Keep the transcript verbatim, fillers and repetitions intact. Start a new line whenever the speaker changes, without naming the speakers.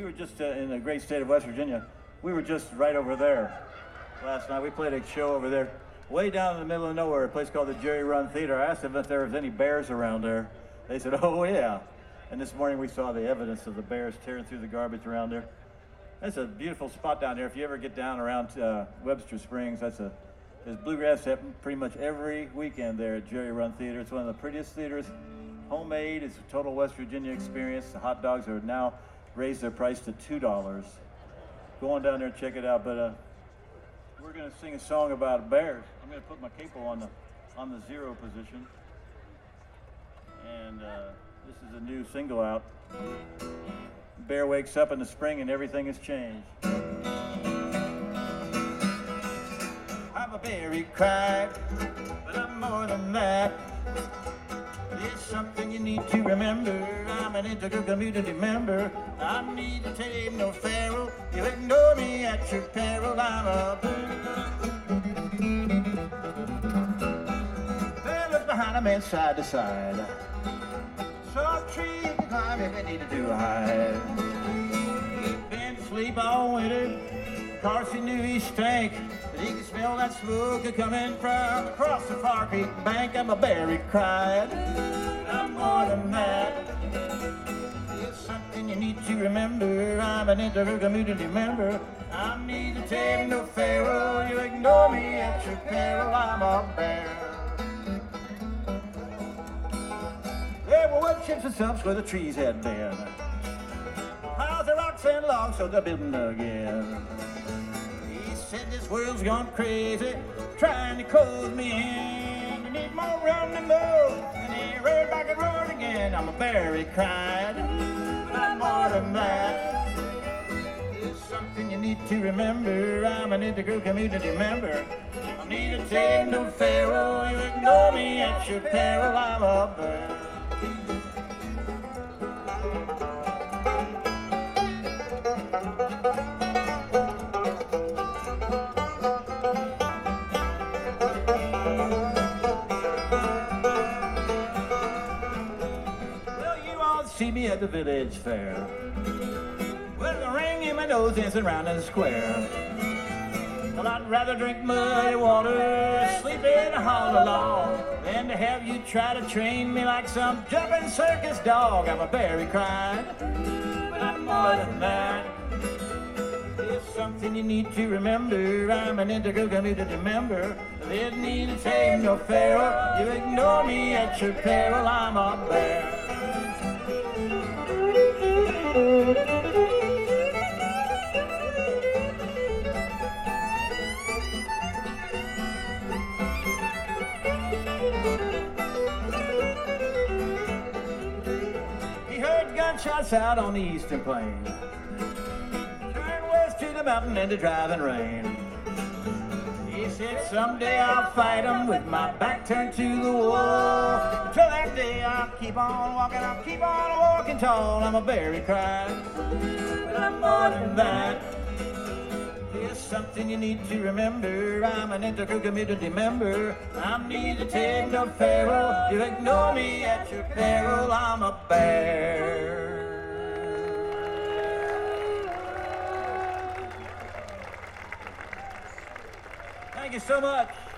were just uh, in the great state of West Virginia. We were just right over there last night. We played a show over there, way down in the middle of nowhere, a place called the Jerry Run Theater. I asked them if there was any bears around there. They said, oh yeah. And this morning we saw the evidence of the bears tearing through the garbage around there. That's a beautiful spot down there. If you ever get down around uh, Webster Springs, that's a there's bluegrass happen pretty much every weekend there at Jerry Run Theater. It's one of the prettiest theaters. Homemade. It's a total West Virginia experience. The hot dogs are now raised their price to two dollars. Go on down there and check it out. But uh, we're going to sing a song about bears. I'm going to put my capo on the on the zero position. And uh, this is a new single out. Bear wakes up in the spring and everything has changed. I'm a bear, he cried, but I'm more than that. It's something you need to remember. I'm an integral community member. I need to tame no pharaoh. You ignore me at your peril. I'm a bear. Look behind a man side to side. Saw a tree you can climb if you need to do a hide. Been to sleep all winter. Cause he knew he stank. But he could smell that smoke coming from across the Far Creek bank. I'm a bear, he cried. I'm more than that. It's something you need to remember. I'm an integral community member. I need to tame no pharaoh. You ignore me at your peril. I'm a bear. There were wood chips and stumps where the trees had been. Piles of rocks and logs, so they're building again. He said this world's gone crazy, trying to close me in. You need more room to move, and he reared back and roared again. I'm a bear, he cried, but I'm more than that. It's something you need to remember. I'm an integral community member. I need to tame no pharaoh. You ignore me at your peril. I'm a bear. See me at the village fair with a ring in my nose dancing around in the square. Well, I'd rather drink muddy water, sleep in a hollow log, than to have you try to train me like some jumping circus dog. I'm a bear, he cried, but I'm more than that. It's something you need to remember. I'm an integral community member. Didn't need to tame no pharaoh. You ignore me at your peril. I'm a bear. He heard gunshots out on the eastern plain. Turned west to the mountain and the driving rain. He said someday I'll fight 'em with my back turned to the wall. Until that day I'll keep on walking, I'll keep on walking tall. I'm a bear, he cried, but I'm more than that. Here's something you need to remember. I'm an integral community member. I need to take no pharaoh. You ignore me at your peril. I'm a bear. Thank you so much.